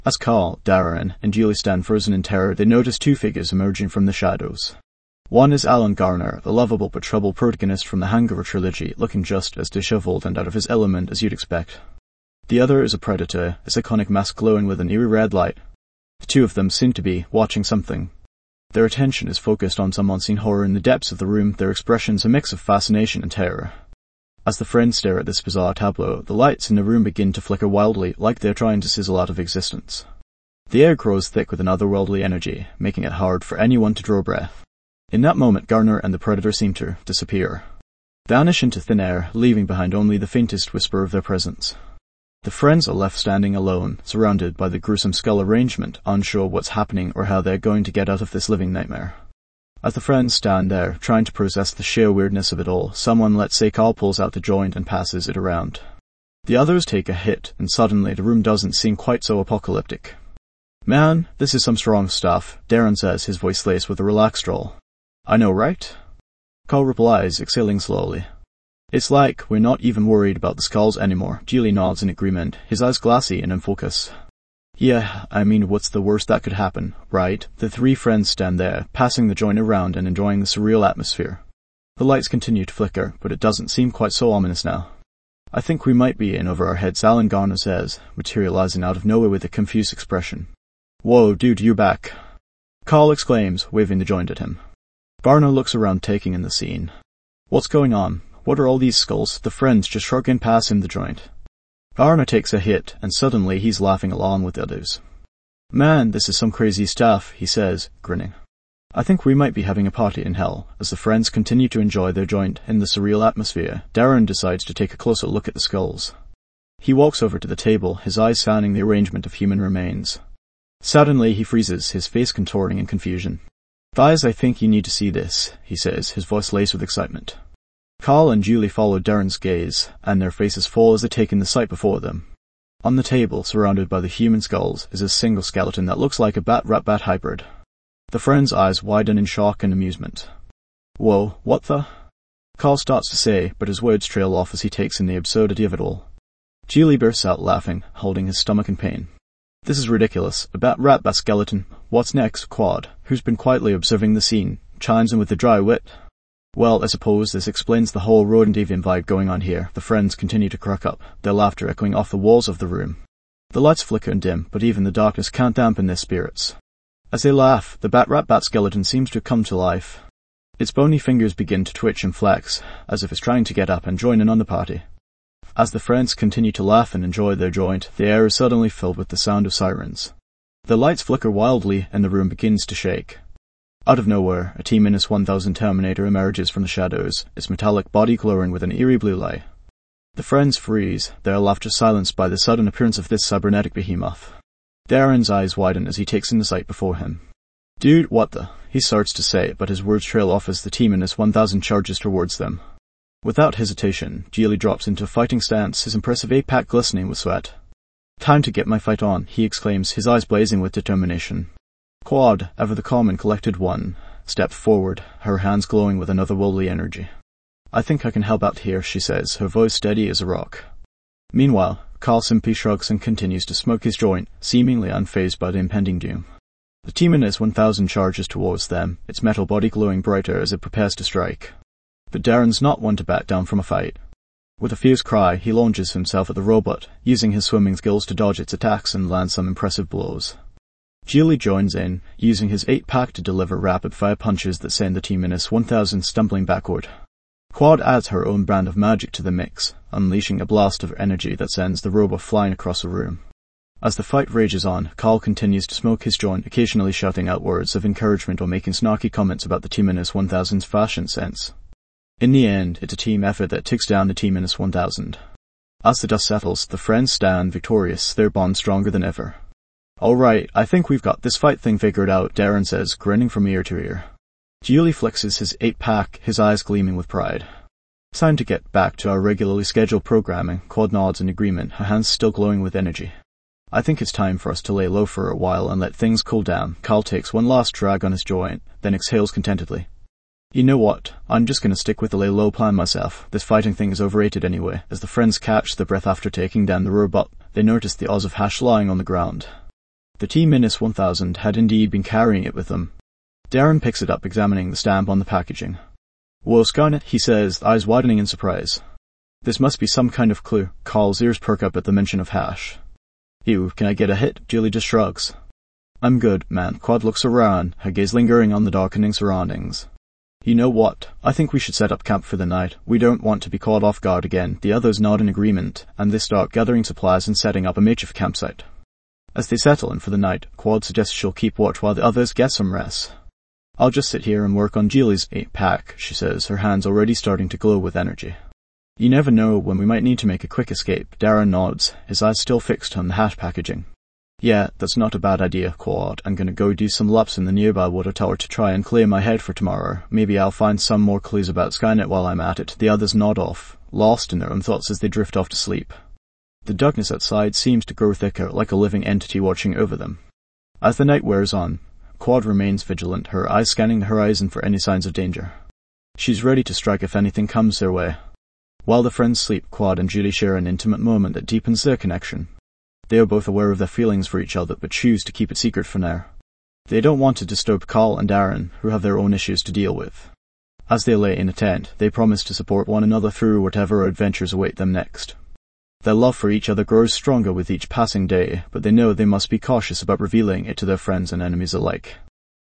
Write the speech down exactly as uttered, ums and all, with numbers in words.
As Carl, Darren, and Julie stand frozen in terror, they notice two figures emerging from the shadows. One is Alan Garner, the lovable but troubled protagonist from the Hangover trilogy, looking just as disheveled and out of his element as you'd expect. The other is a predator, his iconic mask glowing with an eerie red light. The two of them seem to be watching something. Their attention is focused on some unseen horror in the depths of the room, their expressions a mix of fascination and terror. As the friends stare at this bizarre tableau, the lights in the room begin to flicker wildly, like they're trying to sizzle out of existence. The air grows thick with an otherworldly energy, making it hard for anyone to draw breath. In that moment, Garner and the predator seem to disappear, vanish into thin air, leaving behind only the faintest whisper of their presence. The friends are left standing alone, surrounded by the gruesome skull arrangement, unsure what's happening or how they're going to get out of this living nightmare. As the friends stand there, trying to process the sheer weirdness of it all, someone, let's say Carl, pulls out the joint and passes it around. The others take a hit, and suddenly the room doesn't seem quite so apocalyptic. "Man, this is some strong stuff," Darren says, his voice laced with a relaxed drawl. "I know, right?" Carl replies, exhaling slowly. "It's like we're not even worried about the skulls anymore." Julie nods in agreement, his eyes glassy and in focus. "Yeah, I mean, what's the worst that could happen, right?" The three friends stand there, passing the joint around and enjoying the surreal atmosphere. The lights continue to flicker, but it doesn't seem quite so ominous now. "I think we might be in over our heads," Alan Garner says, materializing out of nowhere with a confused expression. "Whoa, dude, you're back!" Carl exclaims, waving the joint at him. Garner looks around, taking in the scene. "What's going on? What are all these skulls?" The friends just shrug and pass him the joint. Garner takes a hit, and suddenly he's laughing along with the others. "Man, this is some crazy stuff," he says, grinning. "I think we might be having a party in hell." As the friends continue to enjoy their joint in the surreal atmosphere, Darren decides to take a closer look at the skulls. He walks over to the table, his eyes scanning the arrangement of human remains. Suddenly he freezes, his face contorting in confusion. "Guys, I think you need to see this," he says, his voice laced with excitement. Carl and Julie follow Darren's gaze, and their faces fall as they take in the sight before them. On the table, surrounded by the human skulls, is a single skeleton that looks like a bat-rat-bat hybrid. The friends' eyes widen in shock and amusement. "Whoa, what the?" Carl starts to say, but his words trail off as he takes in the absurdity of it all. Julie bursts out laughing, holding his stomach in pain. "This is ridiculous. A bat-rat-bat skeleton. What's next?" Quad, who's been quietly observing the scene, chimes in with the dry wit. "Well, I suppose this explains the whole rodent avian vibe going on here." The friends continue to crack up, their laughter echoing off the walls of the room. The lights flicker and dim, but even the darkness can't dampen their spirits. As they laugh, the bat-rat-bat skeleton seems to come to life. Its bony fingers begin to twitch and flex, as if it's trying to get up and join in on the party. As the friends continue to laugh and enjoy their joint, the air is suddenly filled with the sound of sirens. The lights flicker wildly, and the room begins to shake. Out of nowhere, a T one thousand Terminator emerges from the shadows, its metallic body glowing with an eerie blue light. The friends freeze, their laughter silenced by the sudden appearance of this cybernetic behemoth. Darren's eyes widen as he takes in the sight before him. "Dude, what the?" he starts to say, but his words trail off as the T one thousand charges towards them. Without hesitation, Geely drops into a fighting stance, his impressive eight-pack glistening with sweat. "Time to get my fight on," he exclaims, his eyes blazing with determination. Quad, ever the calm and collected one, stepped forward, her hands glowing with another otherworldly energy. "I think I can help out here," she says, her voice steady as a rock. Meanwhile, Carl simply shrugs and continues to smoke his joint, seemingly unfazed by the impending doom. The T one thousand charges towards them, its metal body glowing brighter as it prepares to strike. But Darren's not one to back down from a fight. With a fierce cry, he launches himself at the robot, using his swimming skills to dodge its attacks and land some impressive blows. Geely joins in, using his eight-pack to deliver rapid-fire punches that send the T one thousand stumbling backward. Quad adds her own brand of magic to the mix, unleashing a blast of energy that sends the robot flying across the room. As the fight rages on, Carl continues to smoke his joint, occasionally shouting out words of encouragement or making snarky comments about the T one thousand's fashion sense. In the end, it's a team effort that takes down the T one thousand. As the dust settles, the friends stand victorious, their bond stronger than ever. "All right, I think we've got this fight thing figured out," Darren says, grinning from ear to ear. Julie flexes his eight-pack, his eyes gleaming with pride. "Time to get back to our regularly scheduled programming." Quad nods in agreement, her hands still glowing with energy. "I think it's time for us to lay low for a while and let things cool down." Carl takes one last drag on his joint, then exhales contentedly. "You know what? I'm just gonna stick with the lay low plan myself. This fighting thing is overrated anyway." As the friends catch their breath after taking down the robot, they notice the Oz of Hash lying on the ground. The T one thousand had indeed been carrying it with them. Darren picks it up, examining the stamp on the packaging. "Whoa, Skynet," he says, eyes widening in surprise. "This must be some kind of clue." Carl's ears perk up at the mention of hash. "Ew, can I get a hit?" Julie just shrugs. "I'm good, man." Quad looks around, her gaze lingering on the darkening surroundings. "You know what? I think we should set up camp for the night. We don't want to be caught off guard again." The others nod in agreement, and they start gathering supplies and setting up a makeshift campsite. As they settle in for the night, Quad suggests she'll keep watch while the others get some rest. "I'll just sit here and work on Julie's pack," she says, her hands already starting to glow with energy. "You never know when we might need to make a quick escape." Darren nods, his eyes still fixed on the hash packaging. "Yeah, that's not a bad idea, Quad. I'm gonna go do some laps in the nearby water tower to try and clear my head for tomorrow. Maybe I'll find some more clues about Skynet while I'm at it." The others nod off, lost in their own thoughts as they drift off to sleep. The darkness outside seems to grow thicker, like a living entity watching over them. As the night wears on, Quad remains vigilant, her eyes scanning the horizon for any signs of danger. She's ready to strike if anything comes their way. While the friends sleep, Quad and Julie share an intimate moment that deepens their connection. They are both aware of their feelings for each other, but choose to keep it secret for now. They don't want to disturb Carl and Darren, who have their own issues to deal with. As they lay in a tent, they promise to support one another through whatever adventures await them next. Their love for each other grows stronger with each passing day, but they know they must be cautious about revealing it to their friends and enemies alike.